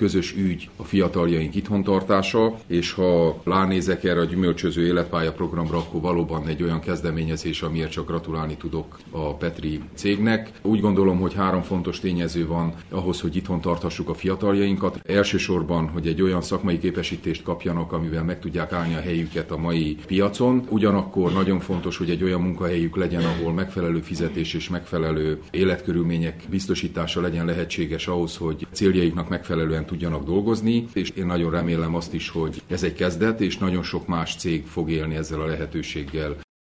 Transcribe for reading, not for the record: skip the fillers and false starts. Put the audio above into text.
közös ügy a fiataljaink itthontartása, és ha ránézek erre a gyümölcsöző életpálya programra, akkor valóban egy olyan kezdeményezés, amiért csak gratulálni tudok a Petri cégnek. Úgy gondolom, hogy 3 fontos tényező van ahhoz, hogy itthon tartassuk a fiataljainkat. Elsősorban, hogy egy olyan szakmai képesítést kapjanak, amivel meg tudják állni a helyüket a mai piacon. Ugyanakkor nagyon fontos, hogy egy olyan munkahelyük legyen, ahol megfelelő fizetés és megfelelő életkörülmények biztosítása legyen lehetséges ahhoz, hogy céljaiknak megfelelően tudjanak dolgozni, és én nagyon remélem azt is, hogy ez egy kezdet, és nagyon sok más cég fog élni ezzel a lehetőséggel.